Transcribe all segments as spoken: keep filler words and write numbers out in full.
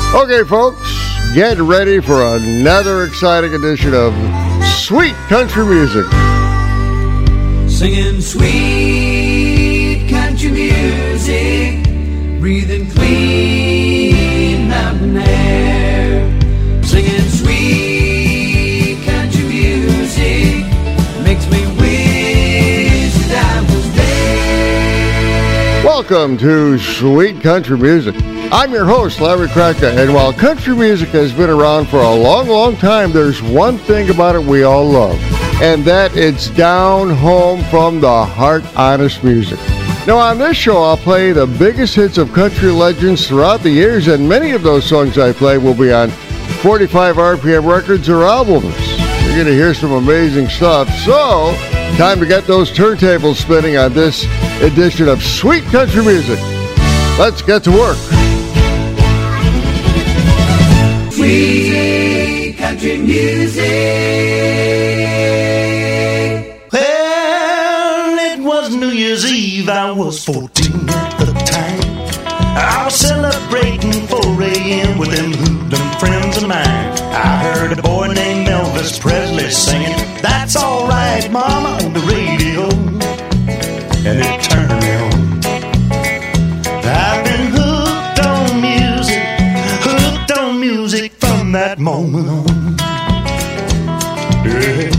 Okay, folks, get ready for another exciting edition of Sweet Country Music. Singing sweet country music, breathing clean mountain air. Singing sweet country music makes me wish that I was there. Welcome to Sweet Country Music. I'm your host, Larry Kratka, and while country music has been around for a long, long time, there's one thing about it we all love, and that it's down home from the heart, honest music. Now, on this show, I'll play the biggest hits of country legends throughout the years, and many of those songs I play will be on forty-five R P M records or albums. You're going to hear some amazing stuff, so time to get those turntables spinning on this edition of Sweet Country Music. Let's get to work. Sweet country music. Well, it was New Year's Eve. I was fourteen at the time. I was celebrating four a.m. with them hoodlum friends of mine. I heard a boy named Elvis Presley singing, "That's all right, Mama," on the radio, and it turned me on. I've been hooked on music, hooked on music from that moment on. Yeah.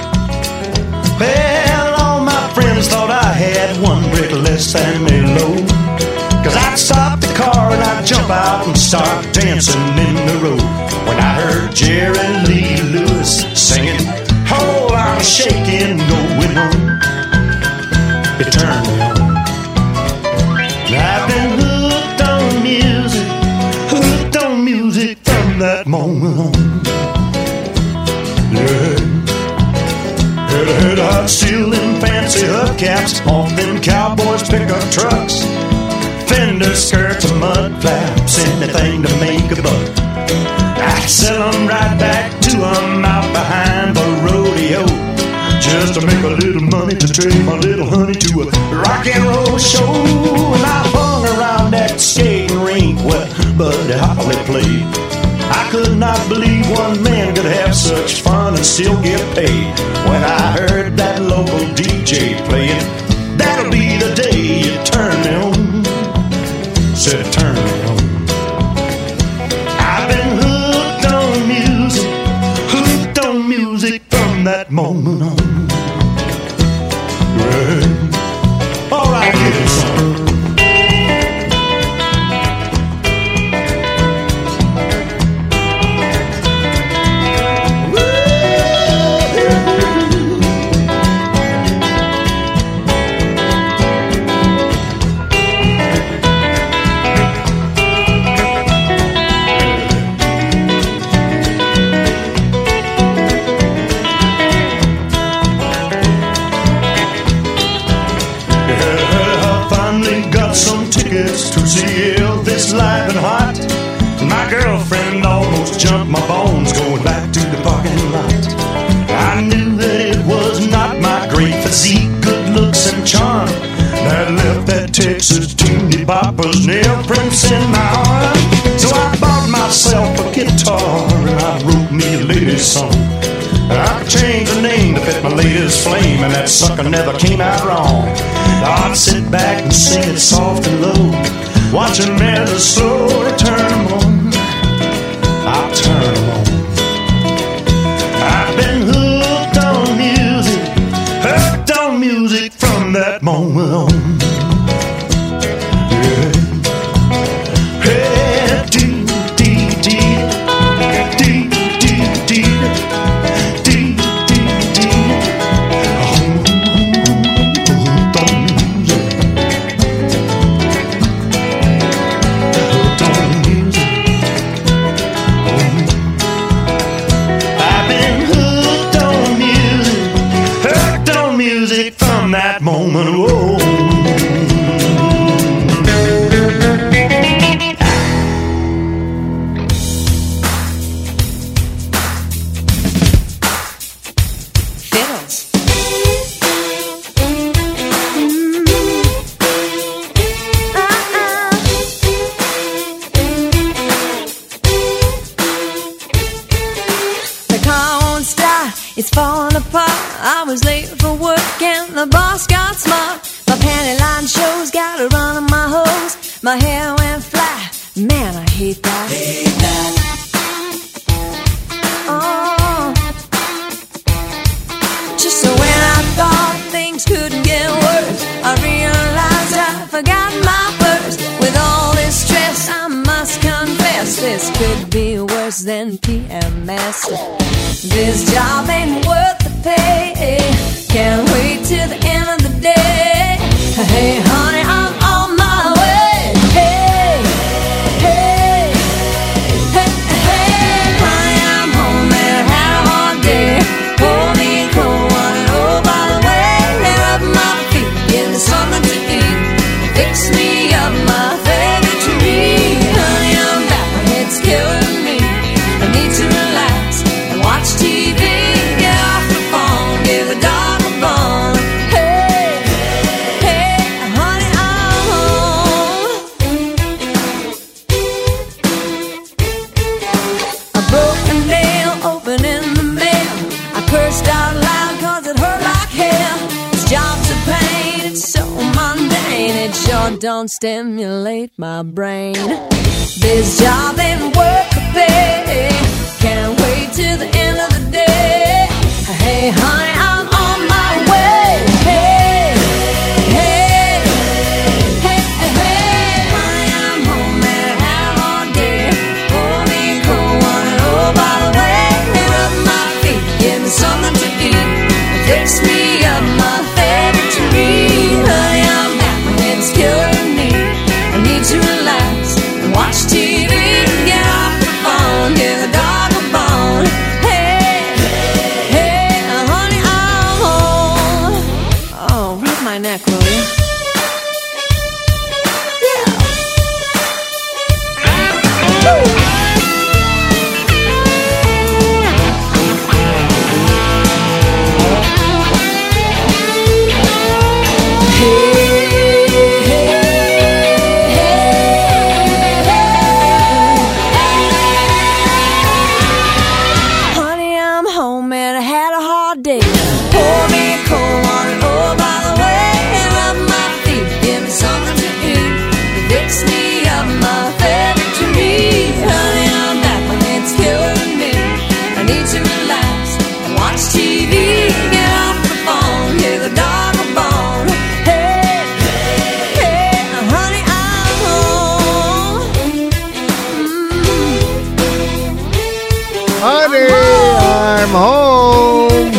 Well, all my friends thought I had one brick less than they load, 'cause I'd stop the car and I'd jump out and start dancing in the road. When I heard Jerry Lee Lewis singing, "Oh, I'm shaking, going on," it turned me on. I've been hooked on music, hooked on music from that moment on. Yeah. Head ahead, I'd steal them fancy hubcaps off them cowboys' pickup trucks. Fender skirts and mud flaps, anything to make a buck. I'd sell them right back to them out behind the rodeo, just to make a little money to trade my little honey to a rock and roll show. And I hung around that skating rink where Buddy Holly played. I could not believe one man could have such fun and still get paid. When I heard that local D J playing, "That'll be the day you turn me on," said turn me on. I've been hooked on music, hooked on music from that moment on. Yeah. All right, get it, son. To see Elvis live and hot, my girlfriend almost jumped my bones going back to the parking lot. I knew that it was not my great physique, good looks and charm that left that Texas teeny bopper's nail prints in my arm. So I bought myself a guitar and I wrote me a lady's song. I changed the name to fit my latest flame, and that sucker never came out wrong. I'd sit back and sing it soft and low, watching as I slowly turn them on. I'll turn them on. I've been hooked on music, hooked on music from that moment on. Yeah. Hey, dee, dee, dee, dee, dee, dee. Hooked on music. It's falling apart. I was late for work and the boss got smart. My panty line shows, got a run on my hose. My hair went flat. Man, I hate that. Hate that. Oh. Just so when I thought things couldn't get worse, I realized I forgot my purse. With all this stress, I must confess, this could be worse than P M S. This job ain't worth the pay. Can't wait till the end of the day. Hey, honey, I'm on my way. Hey, hey, hey, hey, honey, I'm home and had a hard day. Pour me a cold one and oh, by the way, lay up my feet, give me something to eat. Fix me up my favorite treat. Honey, I'm back, my head's killing me. I need to relax and watch T V. Get off the phone, give a dog a bone. Hey, hey, honey, I'm home. A broken nail open in the mail. I cursed out loud cause it hurt like hell. This job's a pain, it's so mundane. It sure don't stimulate my brain. This job ain't worth the pay. Can't wait till the end of the day. Hey, honey, I'm on my way. Hey, hey, hey, hey, honey, I'm home and had a hard day. Pour me a cold one and oh, by the way, lay up my feet, give me something to eat. Fix me up my favorite treat. Honey, I'm back, my head's killing me. I need to relax and watch T V. Get off the phone, give a dog a bone. Hey, hey, honey, I'm home. Oh, rub my neck, will you? Yeah. Woo. Honey, I'm home and I had a hard day. Pour me a cold one and oh, by the way, rub my feet, give me something to eat. Fix me up my favorite treat. Honey, I'm back, my head's killing me. I need to relax and watch T V. Get off the phone, give the dog a bone. Hey, hey, honey, I'm home. Mm. Honey, I'm home.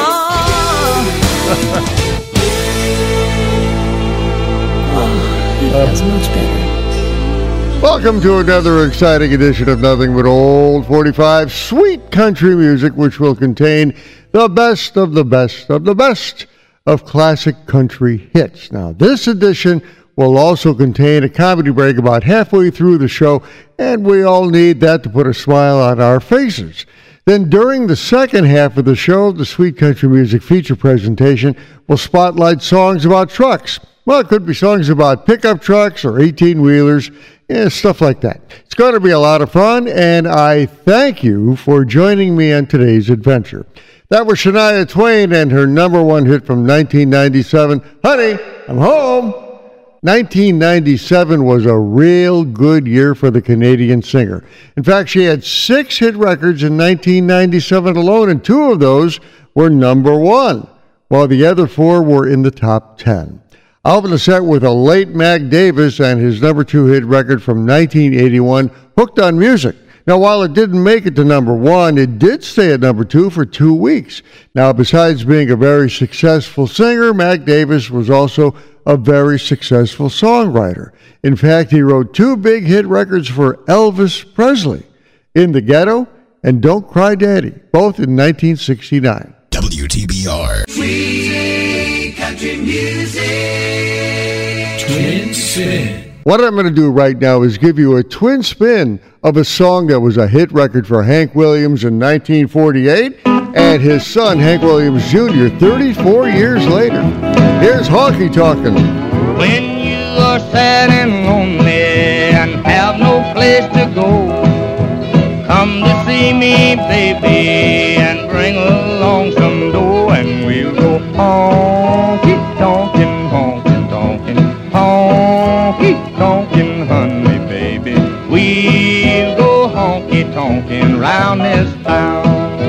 Oh, that's much better. Welcome to another exciting edition of Nothing But Old forty-five Sweet Country Music, which will contain the best of the best of the best of classic country hits. Now, this edition will also contain a comedy break about halfway through the show, and we all need that to put a smile on our faces. Then during the second half of the show, the Sweet Country Music feature presentation will spotlight songs about trucks. Well, it could be songs about pickup trucks or eighteen-wheelers, yeah, stuff like that. It's going to be a lot of fun, and I thank you for joining me on today's adventure. That was Shania Twain and her number one hit from nineteen ninety-seven, Honey, I'm Home. nineteen ninety-seven was a real good year for the Canadian singer. In fact, she had six hit records in nineteen ninety-seven alone, and two of those were number one, while the other four were in the top ten. I'll open the set with a late Mac Davis and his number two hit record from nineteen eighty-one, Hooked on Music. Now, while it didn't make it to number one, it did stay at number two for two weeks. Now, besides being a very successful singer, Mac Davis was also a very successful songwriter. In fact, he wrote two big hit records for Elvis Presley, In the Ghetto and Don't Cry Daddy, both in nineteen sixty-nine. W T B R. Sweet country music. Twin Spin. What I'm going to do right now is give you a twin spin of a song that was a hit record for Hank Williams in nineteen forty-eight and his son, Hank Williams Junior, thirty-four years later. Here's Honky Tonkin'. When you are sad and lonely and have no place to go, come to see me, baby, and bring along some We'll go honky-tonkin' round this town.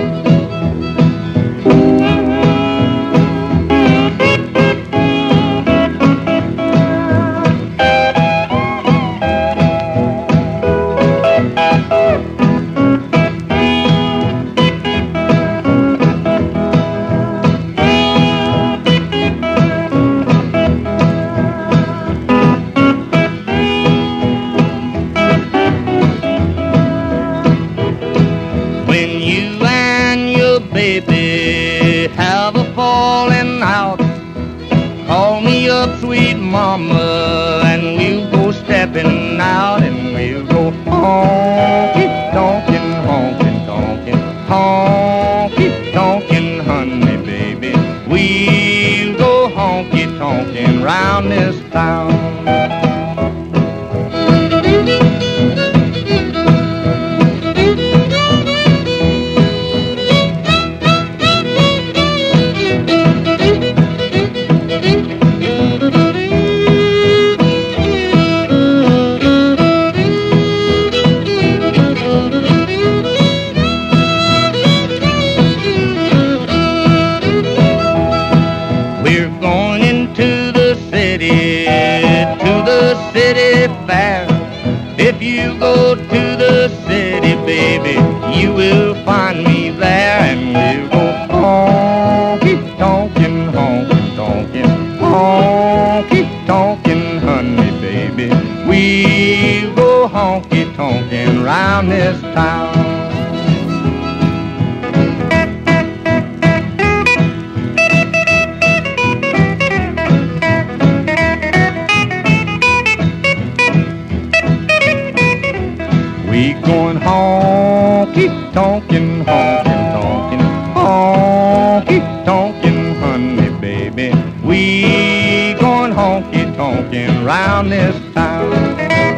Sweet mama, and we'll go stepping out, and we'll go honky-tonkin', honky-tonkin', honky-tonkin', honey, baby. We'll go honky-tonkin' round this town. If you go to the city, baby, you will find me there, and we'll go honky-tonkin', honky-tonkin', honky-tonkin', honey, baby. We'll go honky-tonkin' round this town. We going honky-tonkin', honky-tonkin', honky-tonkin', honey, baby. We going honky-tonkin' round this town.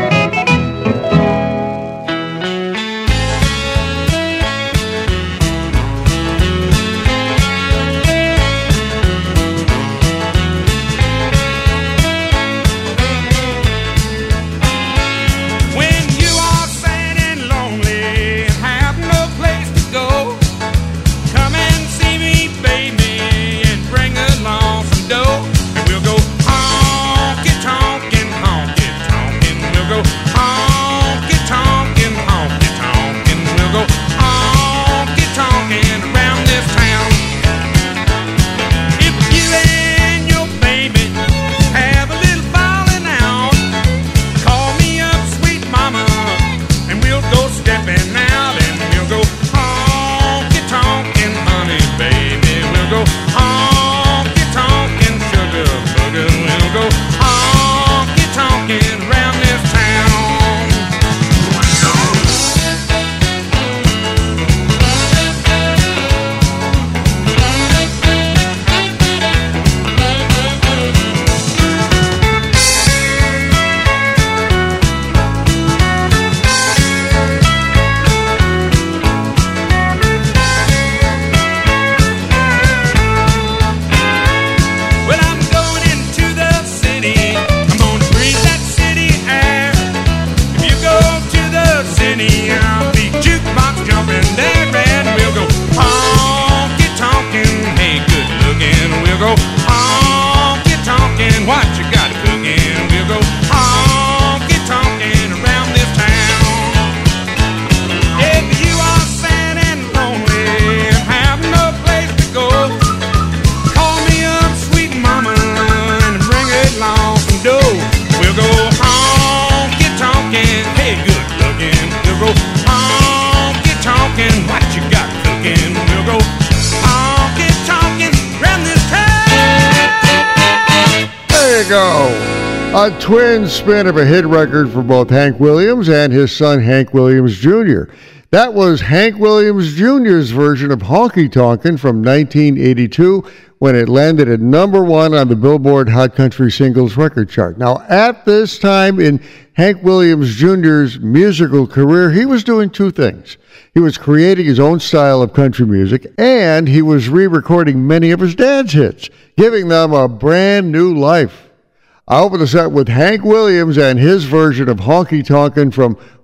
A twin spin of a hit record for both Hank Williams and his son Hank Williams Junior That was Hank Williams Junior's version of Honky Tonkin' from nineteen eighty-two when it landed at number one on the Billboard Hot Country Singles record chart. Now, at this time in Hank Williams Junior's musical career, he was doing two things. He was creating his own style of country music, and he was re-recording many of his dad's hits, giving them a brand new life. I open the set with Hank Williams and his version of Honky Tonkin' from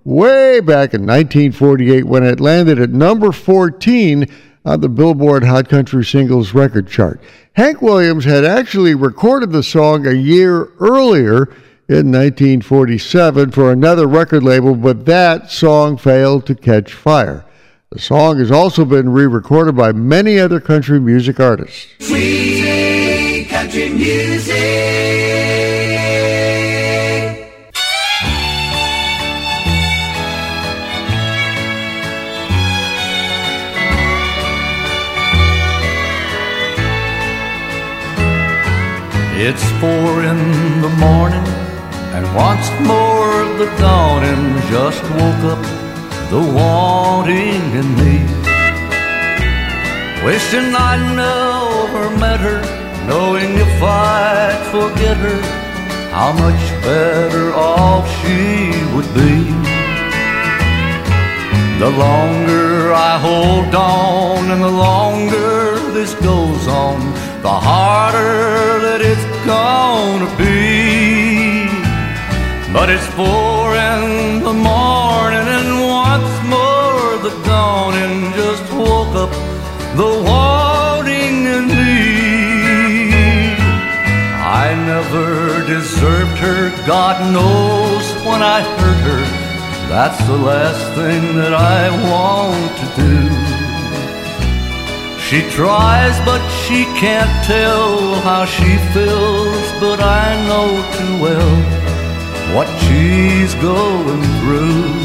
way back in nineteen forty-eight when it landed at number fourteen on the Billboard Hot Country Singles record chart. Hank Williams had actually recorded the song a year earlier in nineteen forty-seven for another record label, but that song failed to catch fire. The song has also been re-recorded by many other country music artists. Sweet country music. It's four in the morning, and once more the dawning just woke up the wanting in me. Wishing I never met her, knowing if I'd forget her, how much better off she would be. The longer I hold on and the longer this goes on, the harder that it's gonna be. But it's four in the morning and once more the dawning just woke up the wanting in me. I never deserved her, God knows when I hurt her. That's the last thing that I want to do. She tries, but she can't tell how she feels, but I know too well what she's going through.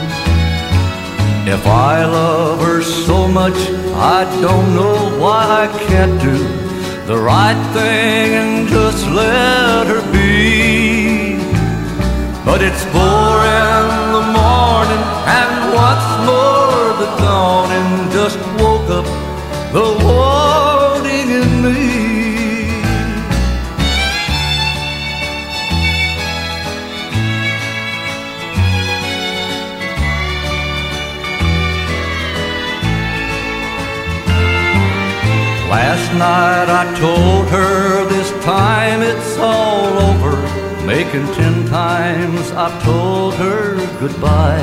If I love her so much, I don't know why I can't do the right thing and just let her be. But it's four in the morning and once more the dawning just woke up the wanting in me. Last night I told her this time it's all over, making ten times I told her goodbye.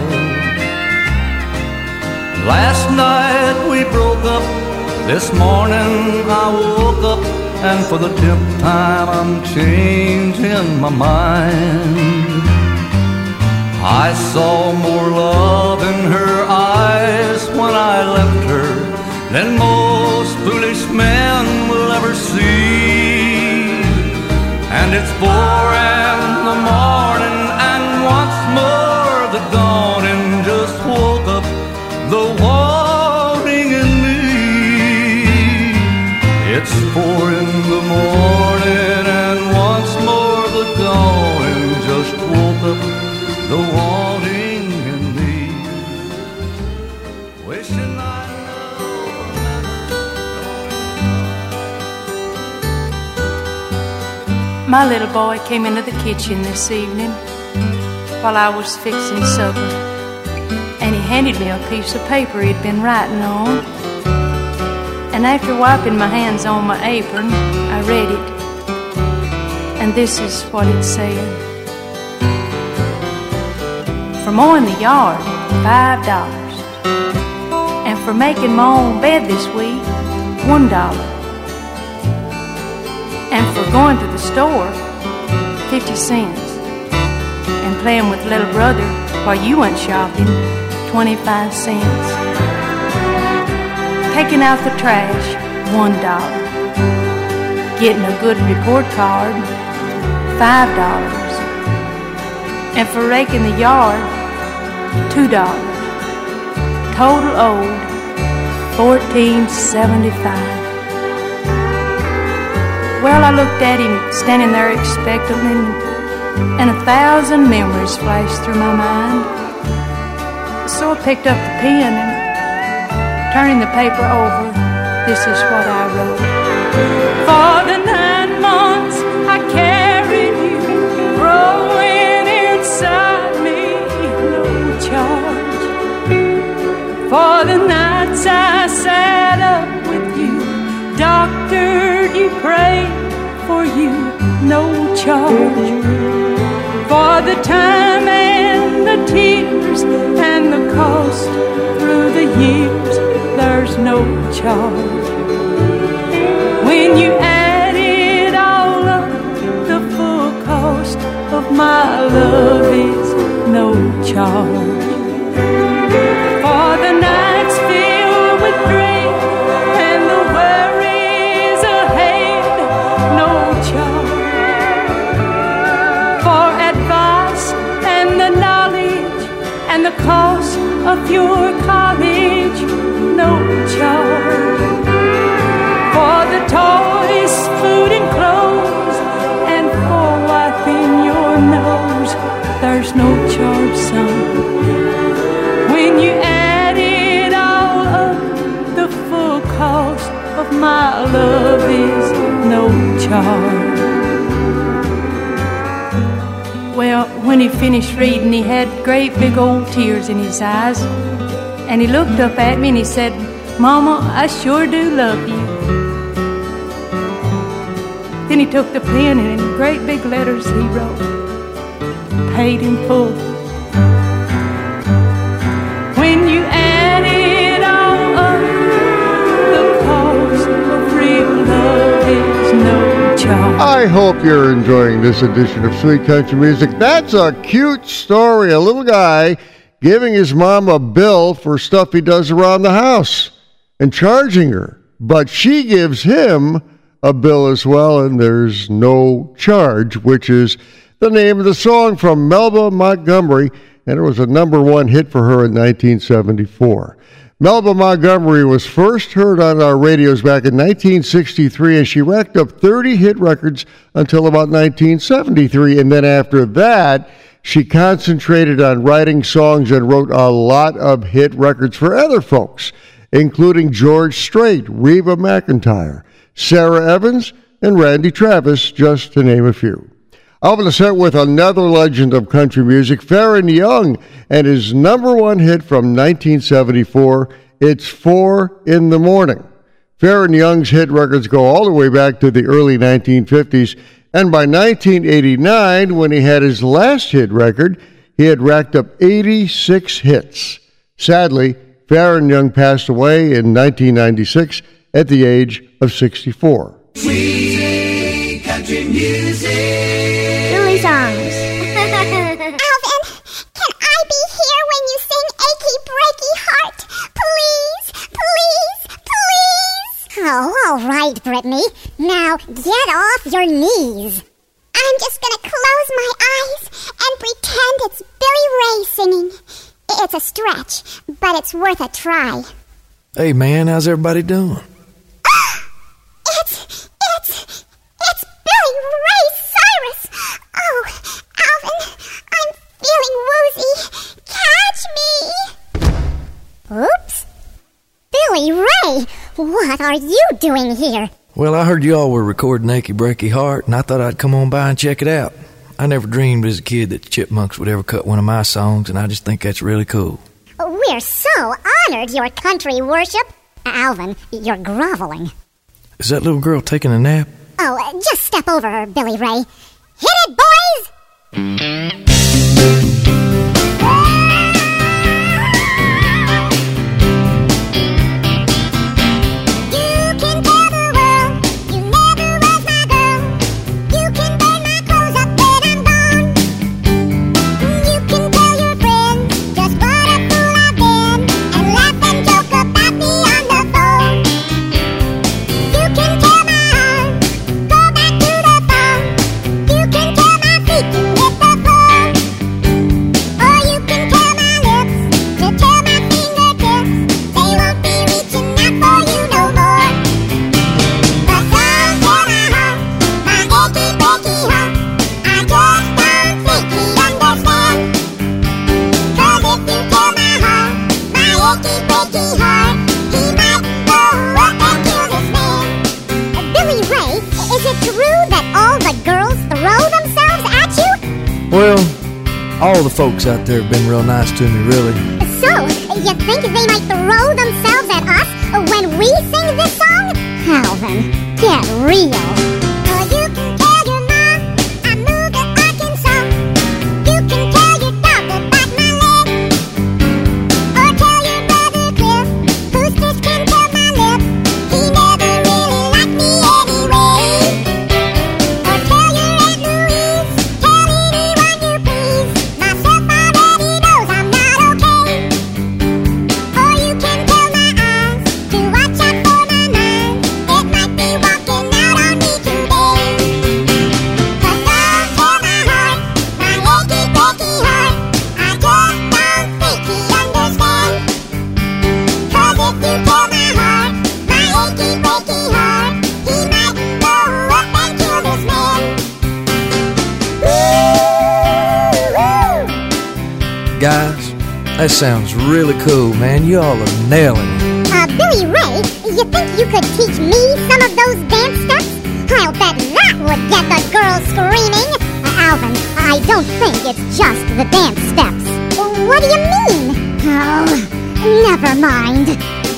Last night we broke up, this morning I woke up, and for the tenth time I'm changing my mind. I saw more love in her eyes when I left her than most foolish men will ever see. And it's four in the morning and once more the dawning just woke up the wanting in me. It's four in the morning and once more the dawning just woke up the wanting in me. Wishing I My little boy came into the kitchen this evening while I was fixing supper, and he handed me a piece of paper he'd been writing on. And after wiping my hands on my apron, I read it, and this is what it said. For mowing the yard, five dollars. And for making my own bed this week, one dollar. And for going to the store, fifty cents. And playing with little brother while you went shopping, twenty-five cents. Taking out the trash, one dollar. Getting a good report card, five dollars. And for raking the yard, two dollars. Total owed, fourteen seventy-five. Well, I looked at him standing there expectantly, and a thousand memories flashed through my mind. So I picked up the pen and, turning the paper over, this is what I wrote. For the nine months I carried you, growing inside me, no charge. For the nights I sat up with you, doctored you, prayed for you, no charge. For the time and the tears advice and the cost through the years, there's no charge. When you add it all up, the full cost of my love is no charge. For the nights filled with dreams and the worries ahead, no charge. For advice and the knowledge and the cost of your college, no charge. For the toys, food and clothes, and for wiping your nose, there's no charge, son. When you add it all up, the full cost of my love is no charge. Well, when he finished reading, he had great big old tears in his eyes. And he looked up at me and he said, Mama, I sure do love you. Then he took the pen and in great big letters he wrote, paid in full. When you add it all up, the cost of real love is no charge. I hope you're enjoying this edition of Sweet Country Music. That's a cute story. A little guy giving his mom a bill for stuff he does around the house and charging her. But she gives him a bill as well, and there's no charge, which is the name of the song from Melba Montgomery, and it was a number one hit for her in nineteen seventy-four. Melba Montgomery was first heard on our radios back in nineteen sixty-three, and she racked up thirty hit records until about nineteen seventy-three, and then after that, she concentrated on writing songs and wrote a lot of hit records for other folks, including George Strait, Reba McEntire, Sarah Evans, and Randy Travis, just to name a few. I'm going to start with another legend of country music, Farron Young, and his number one hit from nineteen seventy-four, It's Four in the Morning. Farron Young's hit records go all the way back to the early nineteen fifties, and by nineteen eighty-nine, when he had his last hit record, he had racked up eighty-six hits. Sadly, Farron Young passed away in nineteen ninety-six at the age of sixty-four. Sweet country music. Silly songs. Alvin, can I be here when you sing Achy Breaky Heart? Please, please, please. Oh, all right, Brittany. Now get off your knees. I'm just gonna close my eyes and pretend it's Billy Ray singing. It's a stretch, but it's worth a try. Hey, man, how's everybody doing? It's, it's, it's Billy Ray Cyrus. Oh, Alvin, I'm feeling woozy. Catch me. Oops. Billy Ray, what are you doing here? Well, I heard you all were recording Achy Breaky Heart, and I thought I'd come on by and check it out. I never dreamed as a kid that the Chipmunks would ever cut one of my songs, and I just think that's really cool. We're so honored, your country worship. Alvin, you're groveling. Is that little girl taking a nap? Oh, uh, just step over her, Billy Ray. Hit it, boys! You can tell the world you never was my girl. You can burn my clothes up when I'm gone. You can tell your friends just what a fool I've been and laugh and joke about me on the phone. You can tell my heart, go back to the phone. You can tell my feet to hit the floor. Or you can tell my lips to tell my fingertips they won't be reaching out for you no more. But don't tell my heart, my achy breaky heart, I just don't think he'd understand. 'Cause if you tell my heart, my achy breaky heart, he might go up and kill this man. Uh, Billy Ray, is it true that all the girls throw themselves at you? Well, all the folks out there have been real nice to me, really. So, you think they might throw themselves at us when we sing this song? Alvin, get real. Or you can tell your mom I moved to Arkansas. You can tell your dog about my leg. That sounds really cool, man. You all are nailing it. Uh, Billy Ray, you think you could teach me some of those dance steps? I'll bet that would get the girls screaming. Uh, Alvin, I don't think it's just the dance steps. What do you mean? Oh, never mind.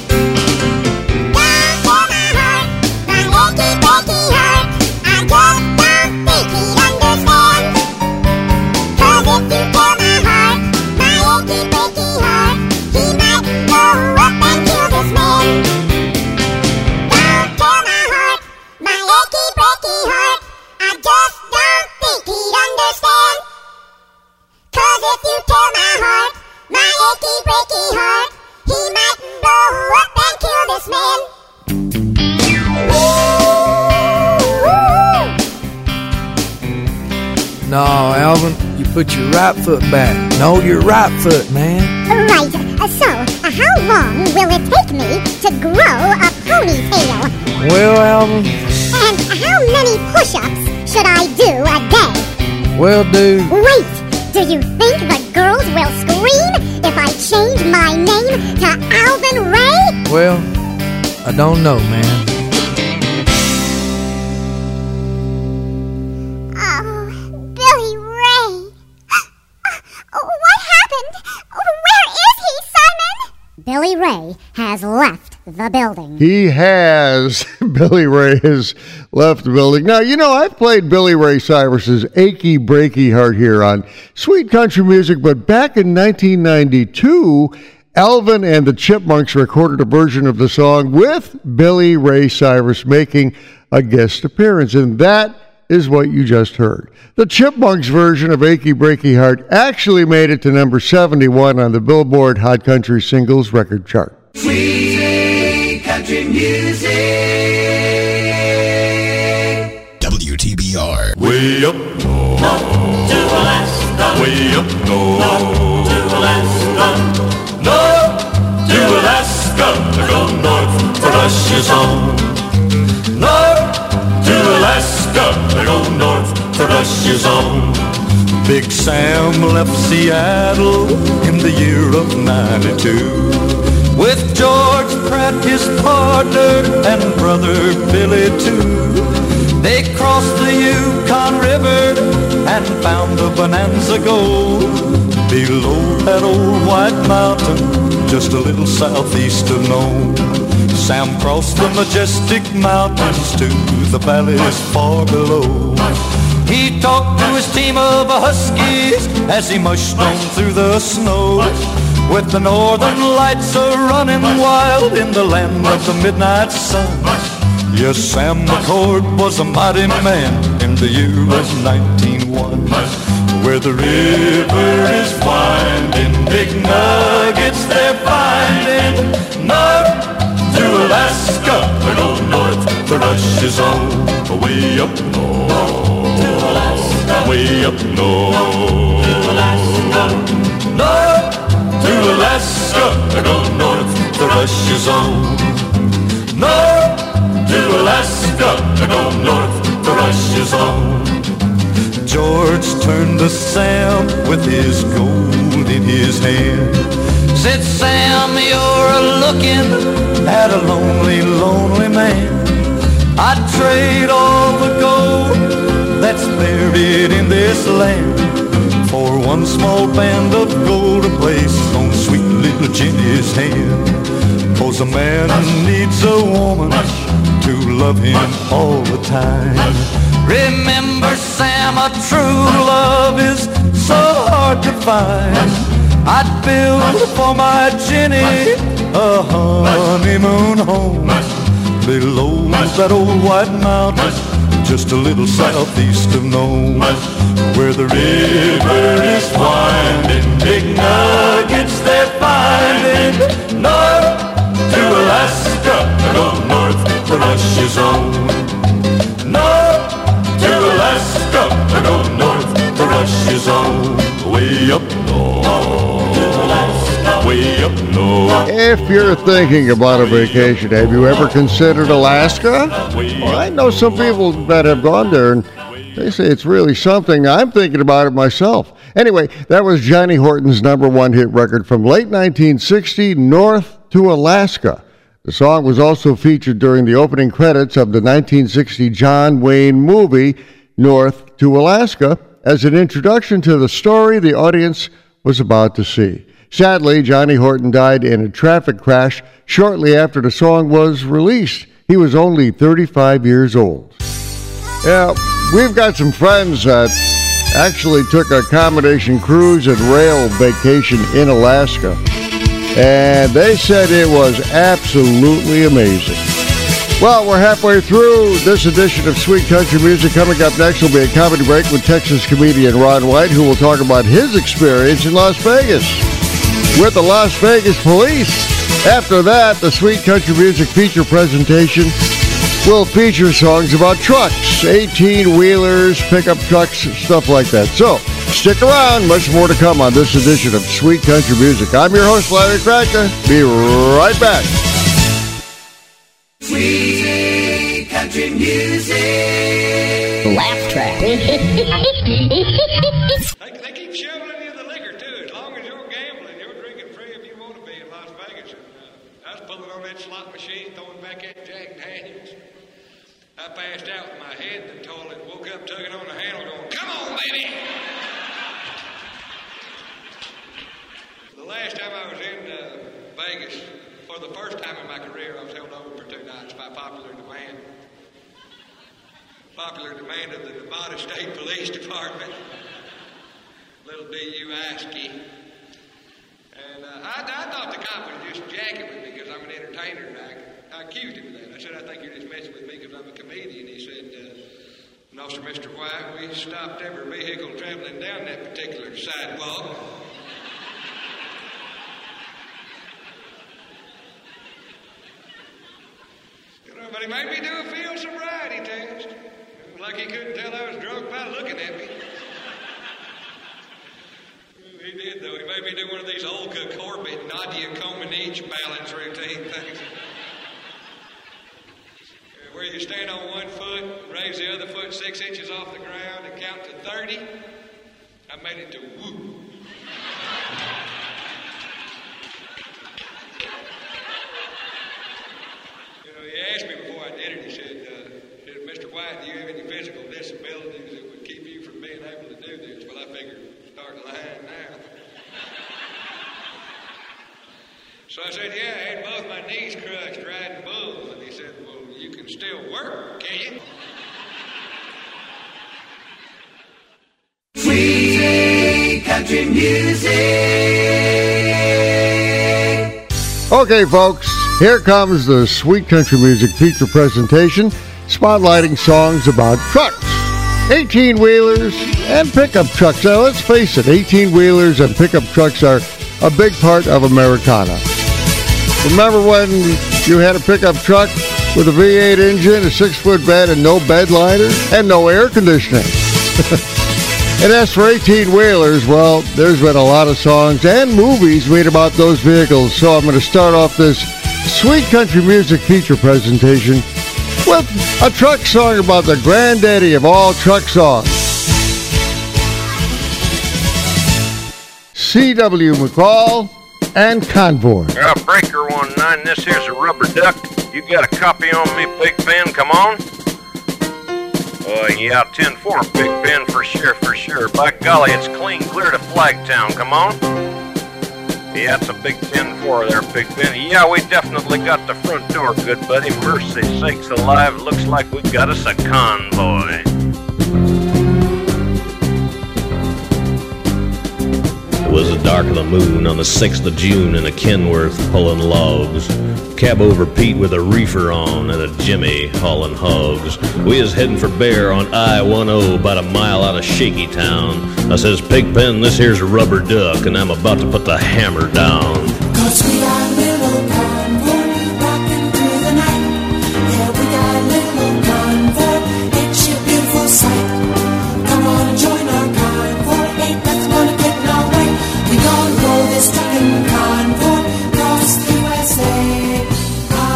No, Alvin, you put your right foot back. No, your right foot, man. Right. Uh, so, uh, how long will it take me to grow a ponytail? Well, Alvin. And how many push-ups should I do a day? Well, dude. Wait! Do you think the girls will scream if I change my name to Alvin Ray? Well, I don't know, man. Billy Ray has left the building. He has. Billy Ray has left the building. Now, you know, I've played Billy Ray Cyrus's Achy Breaky Heart here on Sweet Country Music, but back in nineteen ninety-two, Alvin and the Chipmunks recorded a version of the song with Billy Ray Cyrus making a guest appearance, and that is what you just heard. The Chipmunks version of Achy Breaky Heart actually made it to number seventy-one on the Billboard Hot Country Singles record chart. Sweet country music. W T B R. Way up north, North to Alaska. way up north, North to Alaska. north to Alaska. To go north for Rush's home. North to Alaska. To go north for Rush's home. Big Sam left Seattle in the year of ninety-two with George Pratt, his partner, and brother Billy too. They crossed the Yukon River and found the Bonanza Gold below that old White Mountain, just a little southeast of Nome. Sam crossed the majestic mountains to the valleys far below. He talked to his team of Huskies as he mushed on through the snow, with the northern lights a-running wild in the land of the midnight sun. Yes, Sam McCord was a mighty man in the year of nineteen oh one, where the river is winding, big nuggets they're finding. North to Alaska, or go north, the rush is on. Way up north, to Alaska. Way up north, to Alaska. North to Alaska, or go north, the rush is on. North to Alaska, or go north, the rush is on. George turned to Sam with his gold in his hand. Said, Sam, you're looking at a lonely, lonely man. I'd trade all the gold that's buried in this land for one small band of gold to place on sweet little Jenny's hand. 'Cause a man needs a woman to love him all the time. Remember, Sam, a true love is so hard to find. I'd build for my Jenny a honeymoon home below that old White Mountain, just a little southeast of Nome, where the river is winding, big nuggets they're finding. North to Alaska, go north, the rush is on. North to Alaska, go north, the rush is on. Way up north, to Alaska, way up north. If you're thinking about a vacation, have you ever considered Alaska? Well, I know some people that have gone there, and they say it's really something. I'm thinking about it myself. Anyway, that was Johnny Horton's number one hit record from late nineteen sixty, North to Alaska. The song was also featured during the opening credits of the nineteen sixty John Wayne movie, North to Alaska, as an introduction to the story the audience was about to see. Sadly, Johnny Horton died in a traffic crash shortly after the song was released. He was only thirty-five years old. Yeah, we've got some friends that actually took a combination cruise and rail vacation in Alaska, and they said it was absolutely amazing. Well, we're halfway through this edition of Sweet Country Music. Coming up next will be a comedy break with Texas comedian Ron White, who will talk about his experience in Las Vegas with the Las Vegas police. After that, the Sweet Country Music feature presentation will feature songs about trucks, eighteen-wheelers, pickup trucks, stuff like that. So, stick around. Much more to come on this edition of Sweet Country Music. I'm your host, Larry Cracker. Be right back. Sweet country music. Laugh track. They, they keep shoveling you the liquor, too. As long as you're gambling, you're drinking free if you want to be in Las Vegas. And, uh, I was pulling on that slot machine, throwing back that Jack Daniels. I passed out with my head in the toilet, woke up tugging on the handle, going, "Come on, baby!" The last time I was in uh, Vegas, for the first time in my career, I was held over for two nights by popular demand. Popular demand of the Nevada State Police Department. Little D U Askey. And uh, I, I thought the cop was just jacking with me because I'm an entertainer, and I, I accused him of that. I said, "I think you're just messing with me because I'm a comedian." He said, uh, "No, sir, Mister White, we stopped every vehicle traveling down that particular sidewalk." You know, but he made me do a field sobriety test. Like he couldn't tell I was drunk by looking at me. He did, though. He made me do one of these Olga Corbett, Nadia Comaneci balance routine things. Where you stand on one foot, raise the other foot six inches off the ground, and count to thirty. I made it to woo. You know, he asked me before I did it, he said, uh, said, "Mister White, do you have any physical disabilities that would keep you from being able to do this?" Well, I figured, start the line now. So I said, "Yeah, I had both my knees crushed riding bulls." And he said, "Well, you can still work, can you?" Sweet country music. Okay, folks, here comes the Sweet Country Music feature presentation, spotlighting songs about trucks, eighteen-wheelers, and pickup trucks. Now, let's face it, eighteen-wheelers and pickup trucks are a big part of Americana. Remember when you had a pickup truck with a V eight engine, a six-foot bed, and no bed liner, and no air conditioning? And as for eighteen-wheelers, well, there's been a lot of songs and movies made about those vehicles, so I'm going to start off this Sweet Country Music feature presentation with a truck song about the granddaddy of all truck songs. C W McCall and Convoy. Uh, breaker one nine, this here's a rubber duck. You got a copy on me, Big Ben? Come on. Uh, yeah, ten four, Big Ben, for sure, for sure. By golly, it's clean clear to Flagtown. Come on. Yeah, it's a big ten four there, Big Ben. Yeah, we definitely got the front door, good buddy. Mercy sakes alive, looks like we got us a convoy. It was the dark of the moon on the sixth of June in a Kenworth pulling logs. Cab over Pete with a reefer on and a Jimmy hauling hogs. We is heading for Bear on I ten about a mile out of Shaky Town. I says, "Pig Pen, this here's a rubber duck, and I'm about to put the hammer down." Cause we are little convoy, rocking through the night. Yeah, we got little convoy, it's your beautiful sight. Come on and join our convoy, ain't nothing gonna get in our way. We gonna roll this trucking convoy, across the U S A.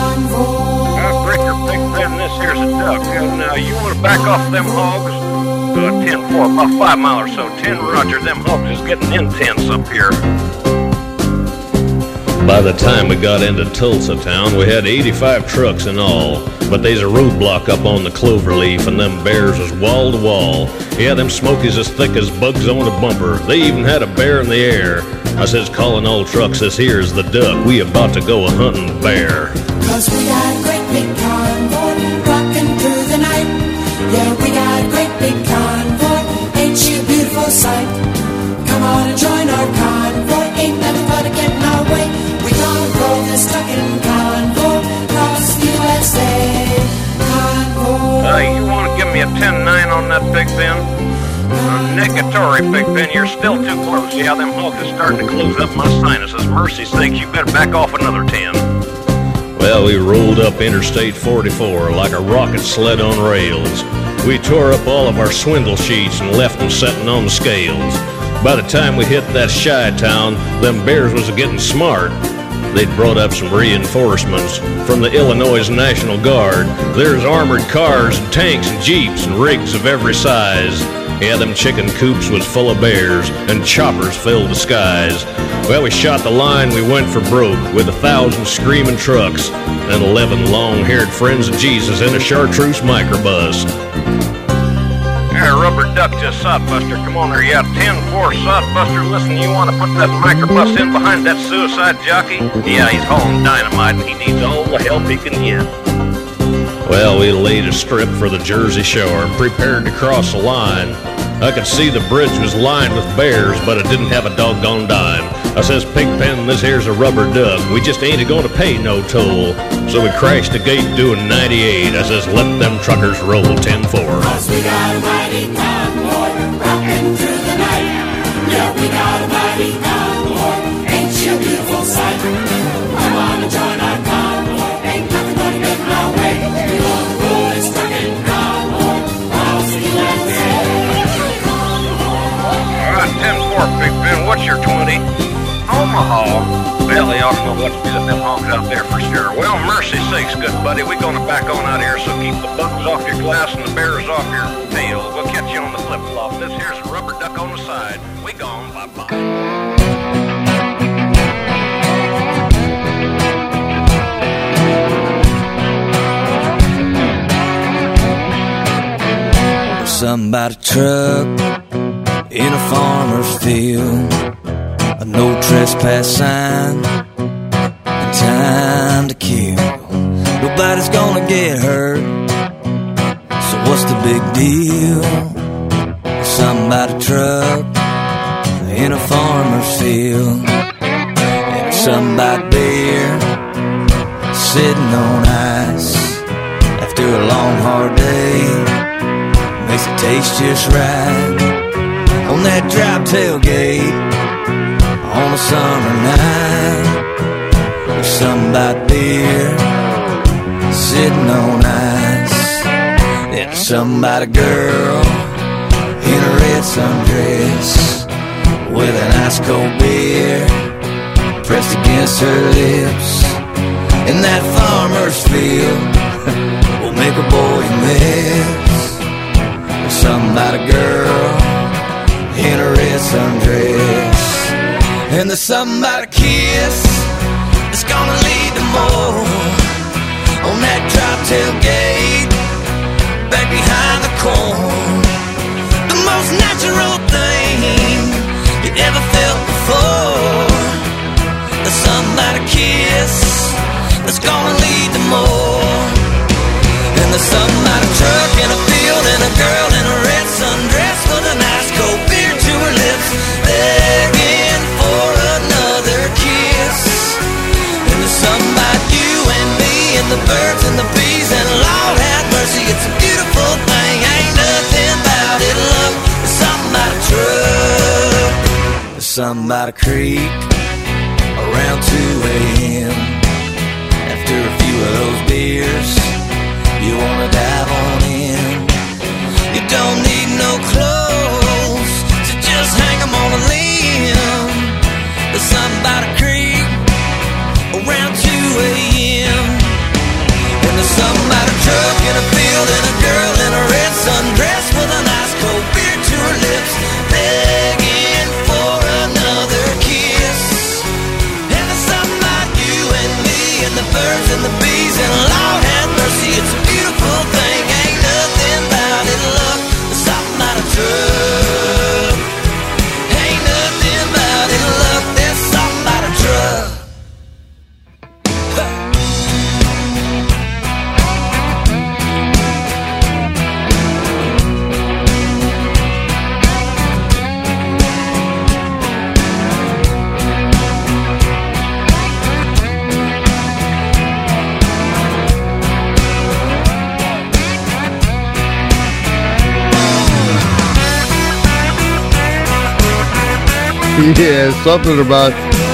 Convoy. Uh, Breaker, Big Ben, this here's a duck. And uh, you want to back off them hogs? Uh, ten four, about five mile or so. ten Roger, them hogs is getting intense up here. By the time we got into Tulsa town, we had eighty-five trucks in all. But there's a roadblock up on the Cloverleaf, and them bears was wall to wall. Yeah, them smokies as thick as bugs on a bumper. They even had a bear in the air. I says, calling all trucks, this here's the duck. We about to go a hunting bear. Cause we got a great big convoy rocking through the night. Yeah, we got a great big convoy. Ain't you a beautiful sight? Come on and join our convoy. Ain't nothing but to get in our way. We gonna roll this trucking convoy across the U S A. Convoy. Uh, you want to give me a ten nine on that Big Ben? Uh, negatory, Big Ben, you're still too close. Yeah, them hogs is starting to close up my sinuses. Mercy sakes, you better back off another ten. Well, we rolled up Interstate forty-four like a rocket sled on rails. We tore up all of our swindle sheets and left them setting on the scales. By the time we hit that shy town, them bears was getting smart. They'd brought up some reinforcements from the Illinois National Guard. There's armored cars and tanks and jeeps and rigs of every size. Yeah, them chicken coops was full of bears, and choppers filled the skies. Well, we shot the line, we went for broke, with a thousand screaming trucks, and eleven long-haired friends of Jesus in a chartreuse microbus. Hey, Rubber Duck just sodbuster. Come on there, yeah, ten four sodbuster. Listen, you want to put that microbus in behind that suicide jockey? Yeah, he's hauling dynamite, and he needs all the help he can get. Well, we laid a strip for the Jersey Shore and prepared to cross the line. I could see the bridge was lined with bears, but it didn't have a doggone dime. I says, Pigpen, this here's a Rubber Duck. We just ain't a-gonna pay no toll. So we crashed the gate doing ninety-eight. I says, let them truckers roll ten four. Cause we got a mighty convoy rocking through the night. Yeah, we got a mighty convoy. Ain't you a beautiful sight? Come on and join our convoy. Ain't nothing gonna get in our way. We gonna roll this trucking convoy across the U S A. Alright, ten four, Big Ben, what's your twenty? Omaha. Well, they ought to know what to do with them hogs out there for sure. Well, mercy sakes, good buddy, we're gonna back on out here, so keep the bugs off your glass and the bears off your tail. We'll catch you on the flip-flop. This here's a Rubber Duck on the side. We gone, bye-bye. Somebody truck in a farmer's field, a no trespass sign, and time to kill. Nobody's gonna get hurt, so what's the big deal? Somebody truck in a farmer's field, and somebody beer sitting on ice after a long hard day. Makes it taste just right on that dry tailgate on a summer night. There's somebody beer sitting on ice, and somebody girl in a red sundress with an ice cold beer pressed against her lips. And that farmer's field will make a boy miss. Somebody girl in a red sundress, and there's somebody kiss that's gonna lead to more on that drop tailgate back behind the corn. The most natural thing you ever felt before. There's somebody kiss that's gonna lead to more. And there's somebody truck in a field and a girl in a red sundress with a nice cold beer to her lips, begging for another kiss. And there's somebody you and me and the birds and the bees, and Lord have mercy, it's a beautiful thing. Ain't nothing about it, love. There's somebody truck, there's somebody creek around two a.m. After a few of those beers, you wanna dive on in. You don't need no clothes, so just hang 'em on a limb. There's somebody creep around two a.m. And there's somebody truck in a field and a girl in a red sundress with a nice cold Yeah, something about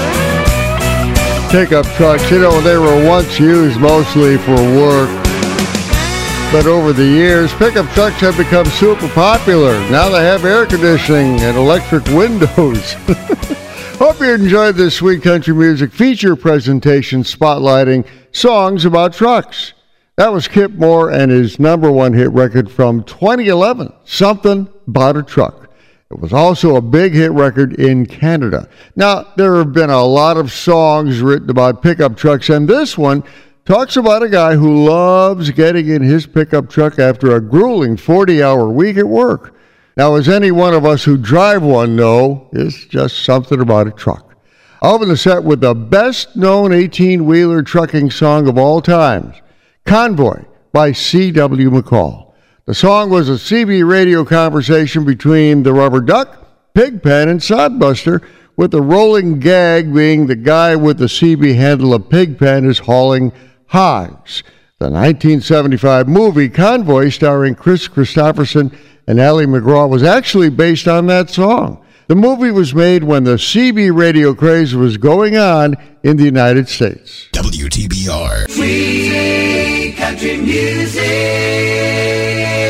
pickup trucks. You know, they were once used mostly for work. But over the years, pickup trucks have become super popular. Now they have air conditioning and electric windows. Hope you enjoyed this Sweet Country Music feature presentation spotlighting songs about trucks. That was Kip Moore and his number one hit record from twenty eleven, Something About a Truck. It was also a big hit record in Canada. Now, there have been a lot of songs written about pickup trucks, and this one talks about a guy who loves getting in his pickup truck after a grueling forty-hour week at work. Now, as any one of us who drive one know, it's just something about a truck. I'll open the set with the best-known eighteen-wheeler trucking song of all times, Convoy by C W McCall. The song was a C B radio conversation between the Rubber Duck, Pigpen, and Sodbuster, with the rolling gag being the guy with the C B handle of Pigpen is hauling hogs. The nineteen seventy-five movie Convoy, starring Chris Christopherson and Ally McGraw, was actually based on that song. The movie was made when the C B radio craze was going on in the United States. W T B R. Sweet country music.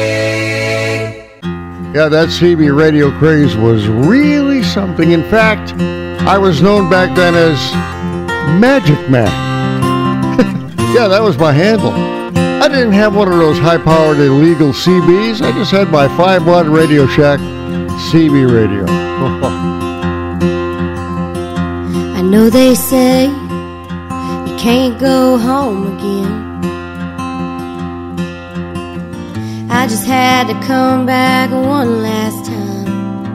Yeah, that C B radio craze was really something. In fact, I was known back then as Magic Man. Yeah, that was my handle. I didn't have one of those high-powered illegal C Bs. I just had my five-watt Radio Shack C B radio. I know they say you can't go home again. I just had to come back one last time.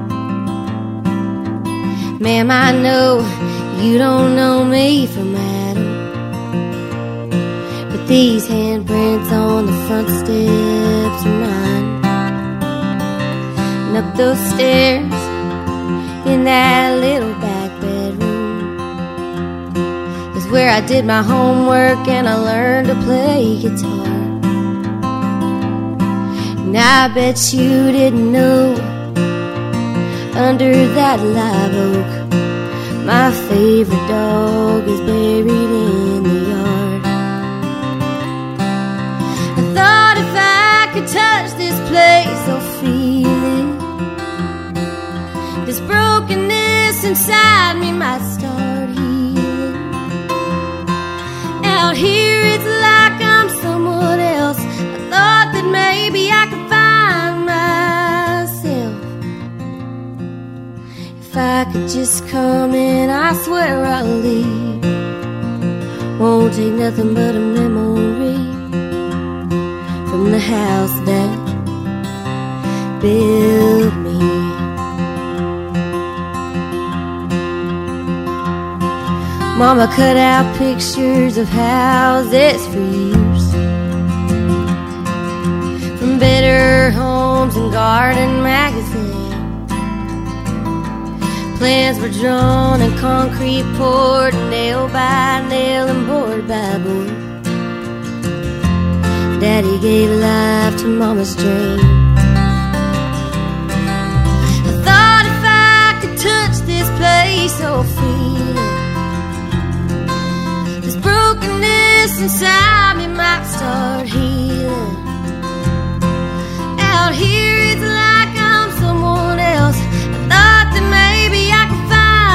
Ma'am, I know you don't know me from Adam, but these handprints on the front steps are mine. And up those stairs in that little back bedroom is where I did my homework and I learned to play guitar. And I bet you didn't know, under that live oak, my favorite dog is buried in the yard. I thought if I could touch this place, I'll feel it. This brokenness inside me might start healing. Out here it's like I'm someone else. I thought that maybe I could find myself. If I could just come in, I swear I'll leave. Won't take nothing but a memory from the house that built me. Mama cut out pictures of houses for years, from Better Homes and Garden Magazine. Plans were drawn and concrete poured, nail by nail and board by board. Daddy gave life to Mama's dream. I thought if I could touch this place, I'll feel it. This brokenness inside me might start healing. Out here it's like I'm someone else. I thought that maybe I could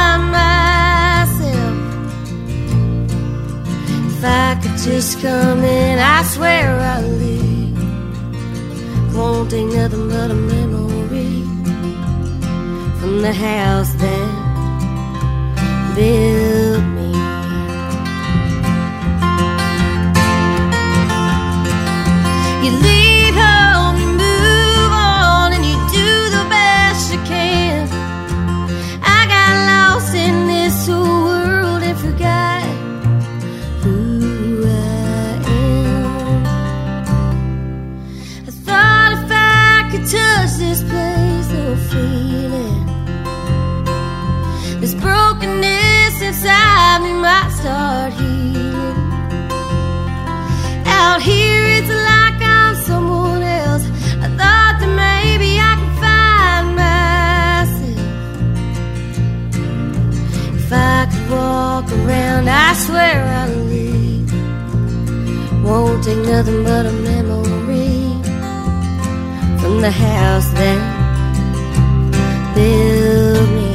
find myself. If I could just come in, I swear I'll leave. Won't take nothing but a memory from the house that built me. You leave home, you move on, and you do the best you can. I got lost in this whole world and forgot who I am. I thought if I could touch this place, I'll feel it. This brokenness inside I swear I'll leave. Won't take nothing but a memory from the house that built me.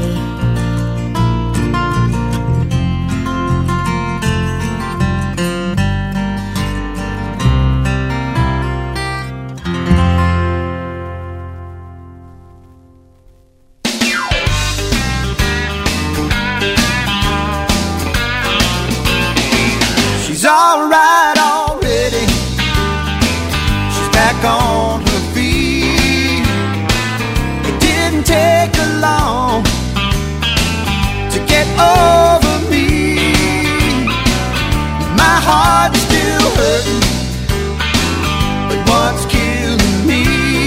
She's all right already. She's back on her feet. It didn't take her long to get over me. My heart's still hurting, but what's killing me?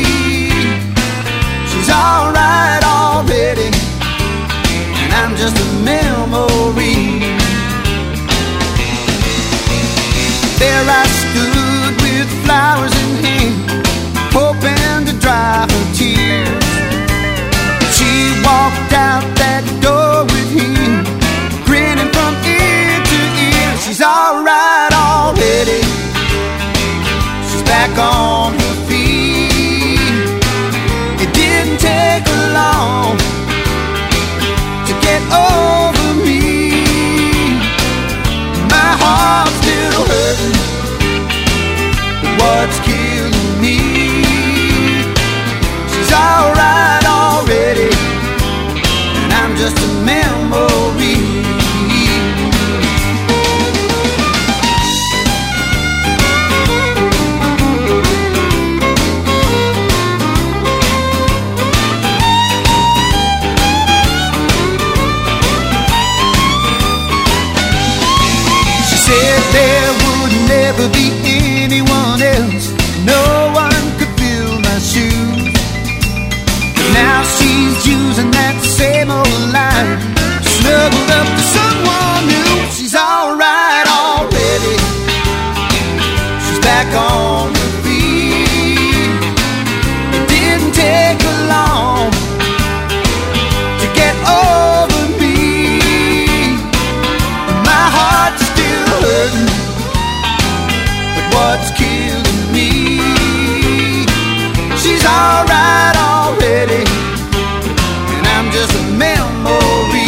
She's all right already, and I'm just a memory. There I stood with flowers in hand, hoping to dry her tears. She walked out that door with him, grinning from ear to ear. She's all right already. She's back on her feet. It didn't take her long to get over me. My heart's still hurting, but what's killing me? She's all right already, and I'm just a memory. She said there would never be anyone else. No one could fill my shoes. But now she's using that same old line, snuggled up to someone new. She's all right already. She's back on her feet. It didn't take her long to get over me. My heart's still hurting, but what's killing me? She's all right already, and I'm just a memory.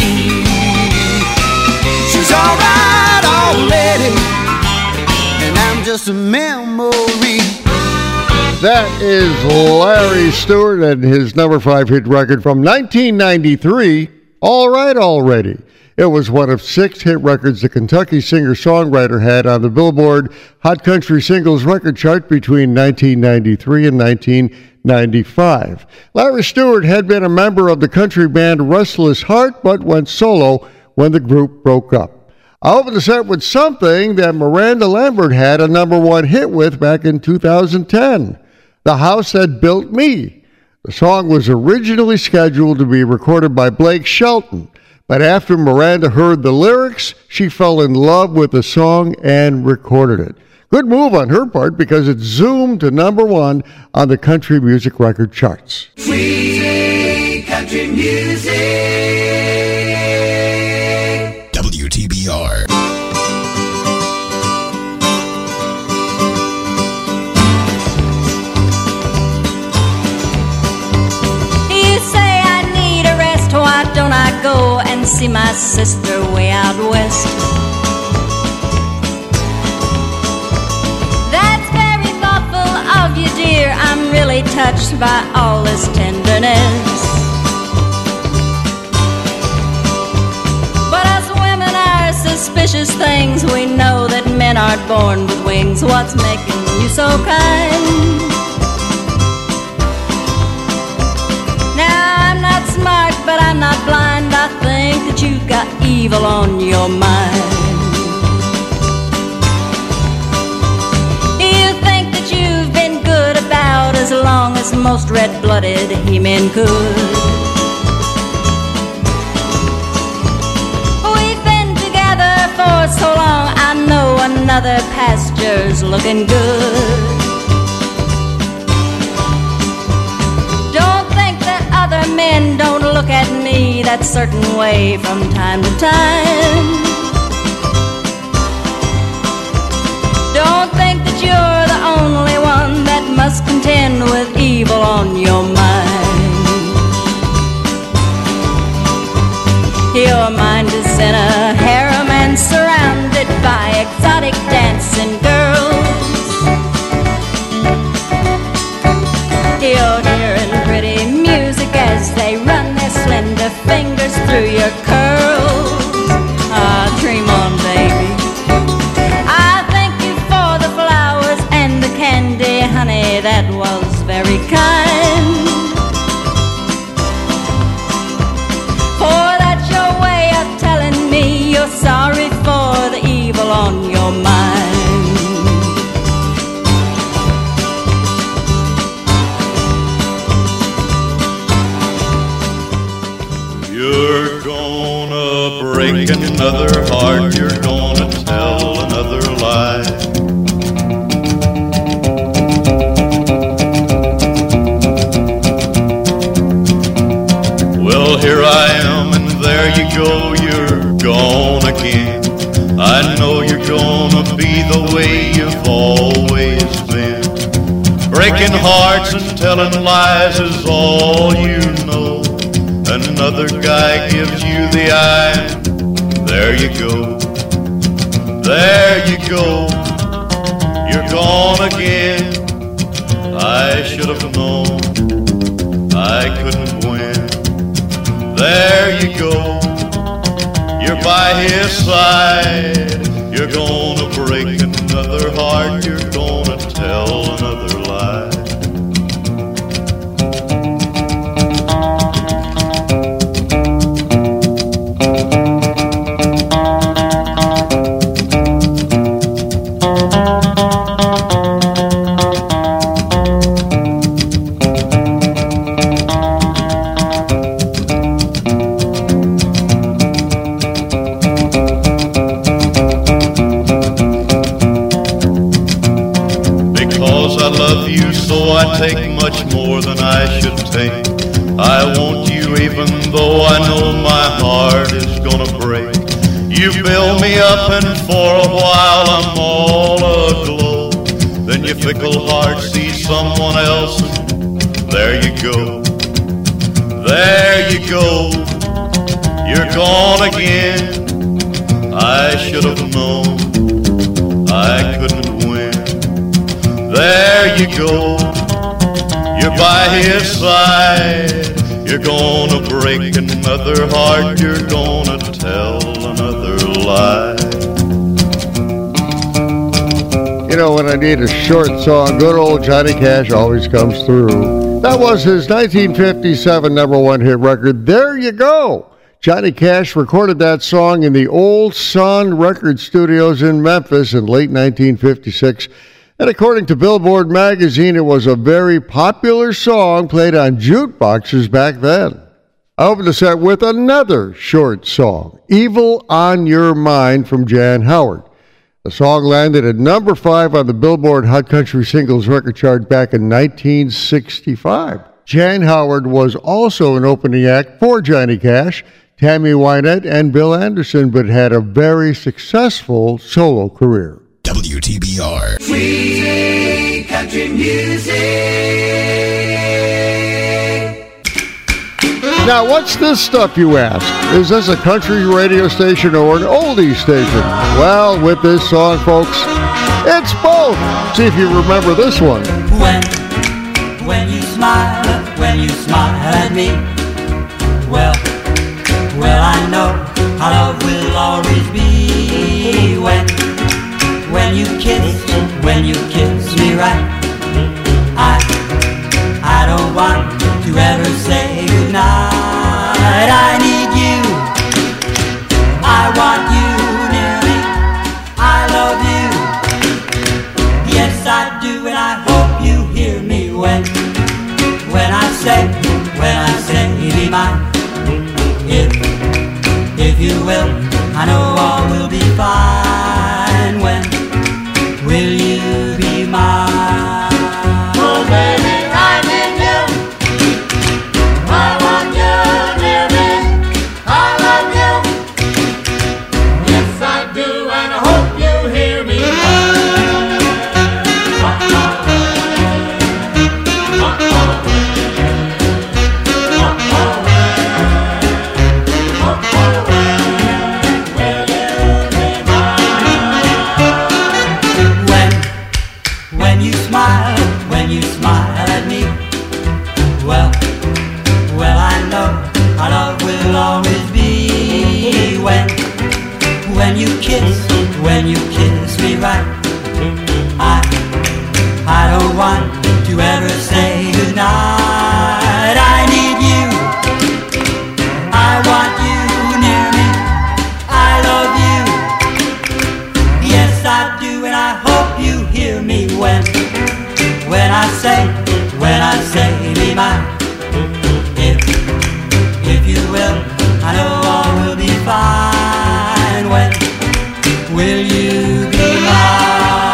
She's all right already, and I'm just a memory. That is Larry Stewart and his number five hit record from nineteen ninety-three, All Right Already. It was one of six hit records the Kentucky singer-songwriter had on the Billboard Hot Country Singles record chart between nineteen ninety-three and nineteen ninety-five. Larry Stewart had been a member of the country band Restless Heart, but went solo when the group broke up. I opened the set with something that Miranda Lambert had a number one hit with back in two thousand ten, The House That Built Me. The song was originally scheduled to be recorded by Blake Shelton, but after Miranda heard the lyrics, she fell in love with the song and recorded it. Good move on her part because it zoomed to number one on the country music record charts. Sweet country music. W T B R. You say I need a rest, why don't I go and see my sister way out west? That's very thoughtful of you, dear. I'm really touched by all this tenderness. But us women are suspicious things. We know that men aren't born with wings. What's making you so kind? Now I'm not smart, but I'm not blind. I think that you've got evil on your mind. You think that you've been good about as long as most red-blooded he-men could. We've been together for so long, I know another pasture's looking good. Don't think that other men don't look at me that certain way from time to time. must contend with evil on your mind. Your mind is in a harem and surrounded by exotic dancing girls. You're hearing pretty music as they run their slender fingers through your curls. Ah, dream on, baby. I thank you for the flowers and the candy, honey, that was very kind. For that's your way of telling me you're sorry for the evil on your mind. You're gonna break another heart, you're gonna tell another lie. Well, here I am, and there you go, you're gone again. I know you're gonna be the way you've always been. Breaking hearts and telling lies is all you know. Another guy gives you the eye. There you go. There you go. You're gone again. I should have known I couldn't win. There you go. You're by his side. You're gonna break another heart. You're gonna tell another lie. Take much more than I should take. I want you even though I know my heart is gonna break. You build me up and for a while I'm all aglow. Then your fickle heart sees someone else and there you go. There you go. You're gone again. I should have known I couldn't win. There you go. You're by his side. You're gonna break another heart. You're gonna tell another lie. You know, when I need a short song, good old Johnny Cash always comes through. That was his nineteen fifty-seven number one hit record, There You Go. Johnny Cash recorded that song in the Old Sun Record Studios in Memphis in late nineteen fifty-six. And according to Billboard magazine, it was a very popular song played on jukeboxes back then. I opened the set with another short song, Evil on Your Mind from Jan Howard. The song landed at number five on the Billboard Hot Country Singles record chart back in nineteen sixty-five. Jan Howard was also an opening act for Johnny Cash, Tammy Wynette, and Bill Anderson, but had a very successful solo career. W T B R. Sweet country music. Now, what's this stuff, you ask? Is this a country radio station or an oldie station? Well, with this song, folks, it's both. See if you remember this one. When, when you smile, when you smile at me, well, well, I know our love will always be. When, when you kiss, when you kiss me right, I, I don't want to ever say goodnight. I need you, I want you near me, I love you, yes I do, and I hope you hear me when, when I say, when I say be mine. If, if you will, I know all will be fine. When will you be mine? Oh baby, I need you, I want you near me, I love you, yes I do, and I hope you hear me. me right. I, I don't want to ever say goodnight. I need you. I want you near me. I love you. Yes, I do, and I hope you hear me when, when I say, when I say, be mine. If, if you will, I know all will be fine. When will you be mine?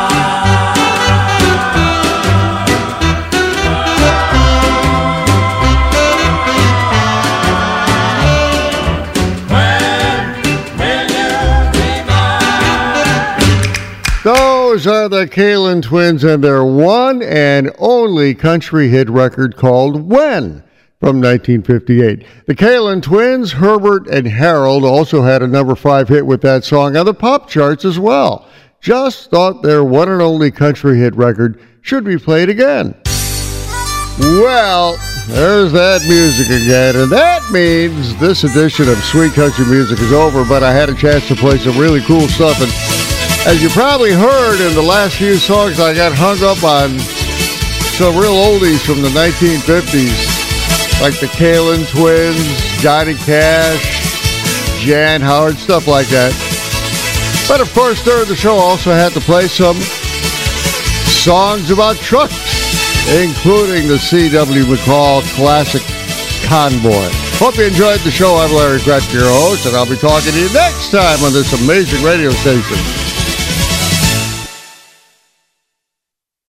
Those are the Kalin Twins and their one and only country hit record called When from nineteen fifty-eight. The Kalin Twins, Herbert and Harold, also had a number five hit with that song on the pop charts as well. Just thought their one and only country hit record should be played again. Well, there's that music again, and that means this edition of Sweet Country Music is over, but I had a chance to play some really cool stuff, and as you probably heard in the last few songs, I got hung up on some real oldies from the nineteen fifties, like the Kalin Twins, Johnny Cash, Jan Howard, stuff like that. But of course, during the show, I also had to play some songs about trucks, including the C W McCall classic Convoy. Hope you enjoyed the show. I'm Larry Kretschmer, your host, and I'll be talking to you next time on this amazing radio station.